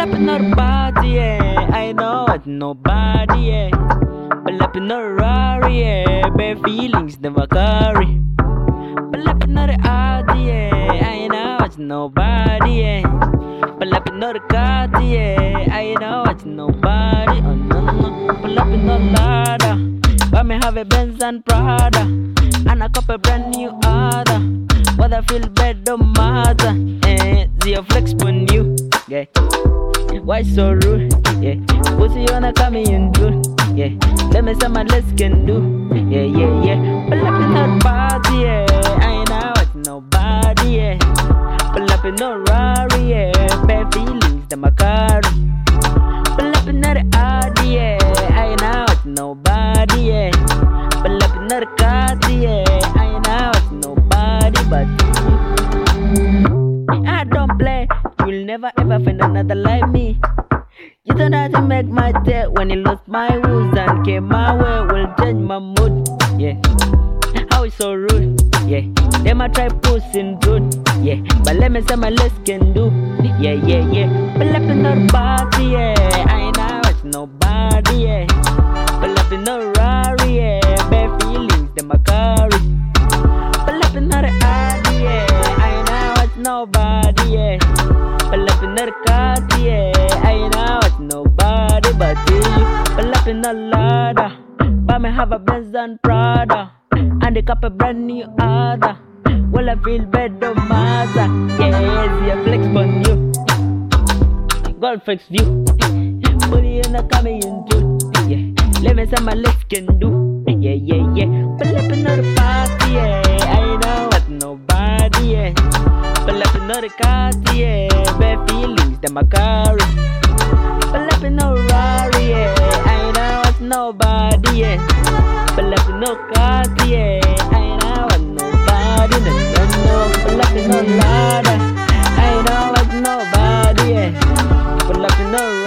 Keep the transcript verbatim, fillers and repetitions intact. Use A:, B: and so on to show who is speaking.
A: up in the party, yeah. I know it's nobody, yeah. Pull up in the Rari, yeah. Bare feelings never carry. Pull up in the party, yeah. I know it's nobody, yeah. Pull up in the car, yeah. I know it's nobody. Oh no no. Pull up in the ladder. Buy me have a Benz and Prada, and a couple brand new other. Whether I feel bad don't matter. Eh, zero flex on you, yeah. Why so rude? Yeah, pussy wanna come in good. Yeah, let me see my legs can do. Yeah, yeah, yeah. Pull up in that party, yeah. I know it's nobody, yeah. Pull up in the Rari, yeah. Bad feelings, them I carry. Pull up in that Audi, yeah. I know it's nobody, yeah. Pull up in that car, yeah. I know it's nobody but you. I don't play. You'll never ever find another like me. You don't have to make my day. When you lost my woos and came my way, will change my mood. Yeah, how it's so rude. Yeah, they might try pushing good. Yeah, but let me see my legs can do. Yeah, yeah, yeah. Pull up in the party, yeah. I know it's nobody, yeah. Pull up in the Rari, yeah. Bare feelings, them I carry. Pull up in the Audi, yeah. I know it's nobody, yeah. Pull up in the car, yeah. I know it's nobody but you. Pull up in the ladder. Buy me have a Benz and Prada, and a couple brand new other. Well, I feel bad, don't matter. Yeah, yeah, flex on you. Gold flex view. Put it in the coming into. Yeah, let me see my legs can do. Yeah, yeah, yeah. Pull up in the party, yeah. I know it's nobody, yeah. Pull up in the car, yeah. Bare feelings, them I carry. Pull up in the Rari, yeah. I know it's nobody, yeah. Pull up in the car, yeah. I know it's nobody, no, no, no. Pull up in the ladder. I know it's nobody, yeah. Pull up in the